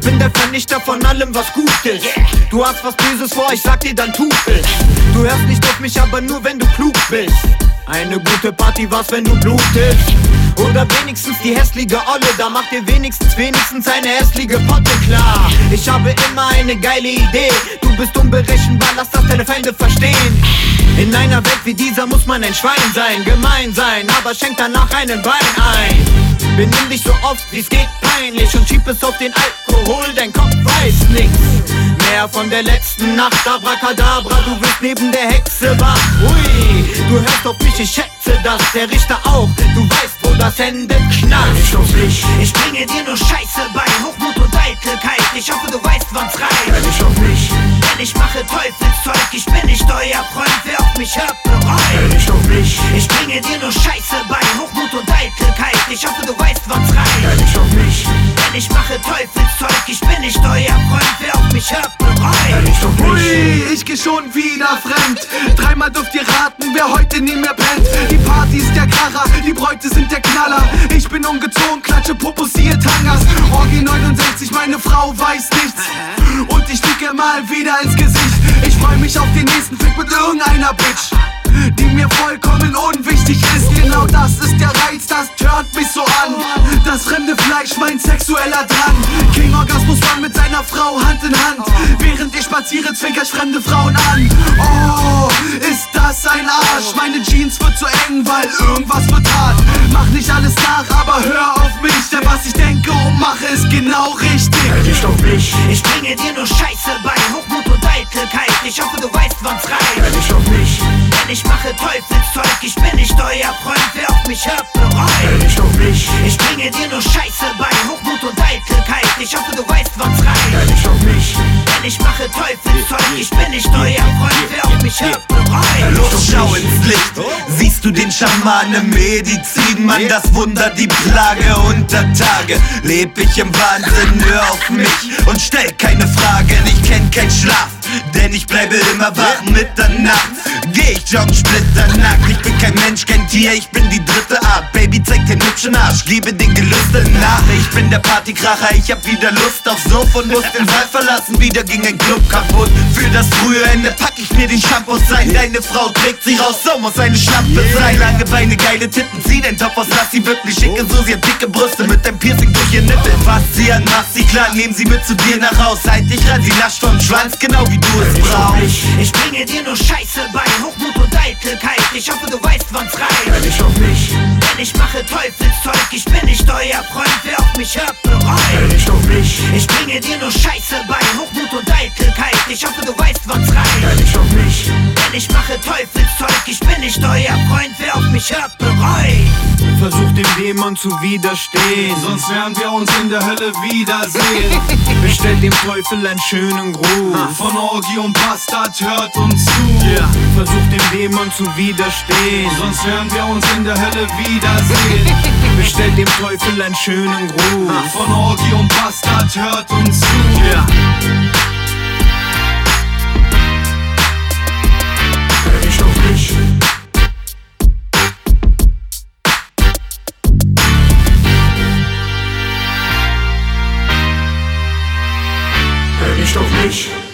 bin der Vernichter von allem, was gut ist. Du hast was Böses vor, ich sag dir, dann tu es. Du hörst nicht auf mich, aber nur wenn du klug bist. Eine gute Party war's, wenn du blutest. Oder wenigstens die hässliche Olle, da macht dir wenigstens eine hässliche Potte klar. Ich habe immer eine geile Idee, du bist unberechenbar, lass das deine Feinde verstehen. In einer Welt wie dieser muss man ein Schwein sein, gemein sein, aber schenk danach einen Wein ein. Benimm dich so oft wie's geht peinlich und schieb es auf den Alkohol, dein Kopf weiß nichts mehr von der letzten Nacht. Abracadabra, du wirst neben der Hexe wach. Ui, du hörst auf mich, ich schätze das, der Richter auch, du weißt, wo das Ende knallt. Ich bringe dir nur Scheiße bei, Hochmut und Eitelkeit. Ich hoffe, du weißt, wann's reicht. Hör nicht auf mich, denn ich mache Teufelszeug. Ich bin nicht euer Freund, wer auf mich hört, bereut. hör nicht auf mich, Ich bringe dir nur Scheiße bei, Hochmut und Eitelkeit. Ich hoffe, du weißt, wann's hör reicht. nicht auf mich, Denn ich mache Teufelszeug. Ich bin nicht euer Freund, wer auf mich hört, hör bereut. nicht auf mich. Ui, ich geh schon wieder fremd. Dreimal dürft ihr raten, wer heute nie mehr pennt. Die Party ist der Kracher, die Bräute sind der Knaller. Ich bin ungezogen, klatsche Popos, siehe Tangas. Orgi 69, meine Frau weiß nichts. Und ich flieg ihr mal wieder ins Gesicht. Ich freu mich auf den nächsten Fick mit irgendeiner Bitch, die mir vollkommen unwichtig ist. Genau das ist der Reiz, das turnt mich so an. Das fremde Fleisch, mein sexueller Drang. King Orgasmus Mann mit seiner Frau Hand in Hand. Während ich spaziere, zwinker ich fremde Frauen an. Oh, ist das ein Arsch? Meine Jeans wird zu eng, weil irgendwas wird hart. Mach nicht alles nach, aber hör auf mich. Denn was ich denke und mache, ist genau richtig. Hör nicht auf mich, Ich bringe dir nur Scheiße bei, Hochmut und Eitelkeit. Ich hoffe, du weißt, wann's hör reicht. nicht auf mich, Denn ich mache Teufelszeug. Ich bin nicht euer Freund, wer auf mich hört, hör bereut. nicht auf mich, Ich bringe dir nur Scheiße bei, Hochmut und Eitelkeit. Ich hoffe, du weißt, wann's hör reicht. nicht auf mich. Denn ich mache Teufelszeug. Ich bin nicht euer Freund, wer auf mich hört, bereut. Los, schau ins Licht, siehst du den Schamanen Medizin, Mann, das Wunder, die Plage unter Tage. Leb ich im Wahnsinn, hör auf mich und stell keine Fragen, ich kenn keinen Schlaf, denn ich bleibe immer wach. Mitternacht geh ich joggen splitternackt. Ich bin kein Mensch, kein Tier, ich bin die dritte Art. Baby, zeig den hübschen Arsch, liebe den Gelüsten nach. Ich bin der Partykracher, ich hab wieder Lust auf Suff und muss den Saal verlassen, wieder ging ein Club kaputt. Für das frühe Ende pack ich mir den Shampoo sein. Deine Frau trägt sie raus, so muss eine Schlampe sein. Lange Beine, geile Titten, zieh den Top aus, lass sie wirklich schicke. So, sie hat dicke Brüste mit dem Piercing durch ihr Nippel. Fass sie an, mach sie klar, nehm sie mit zu dir nach Haus. Halt dich ran, sie nascht vom Schwanz, genau wie du es brauchst. Ich bringe dir nur Scheiße bei, Hochmut und Eitelkeit. Ich hoffe, du weißt, wann's Hör reicht. nicht auf mich, Denn ich mache Teufelszeug. Ich bin nicht euer Freund, wer auf mich hört, hör bereut. nicht auf mich, Ich bringe dir nur Scheiße bei, Hochmut und Eitelkeit. Ich hoffe, du weißt, wann's hör reicht. nicht auf mich, Denn ich mache Teufelszeug. Ich bin nicht euer Freund, wer auf mich hört, bereut. Versuch dem Dämon zu widerstehen, Sonst werden wir uns in der Hölle wiedersehen. bestell dem Teufel einen schönen Gruß. Von Orgi und Bastard hört uns zu. Versuch dem Dämon zu widerstehen, Sonst werden wir uns in der Hölle wiedersehen. bestell dem Teufel einen schönen Gruß. Von Orgi und Bastard hört uns zu. hör nicht auf mich, hör nicht auf mich.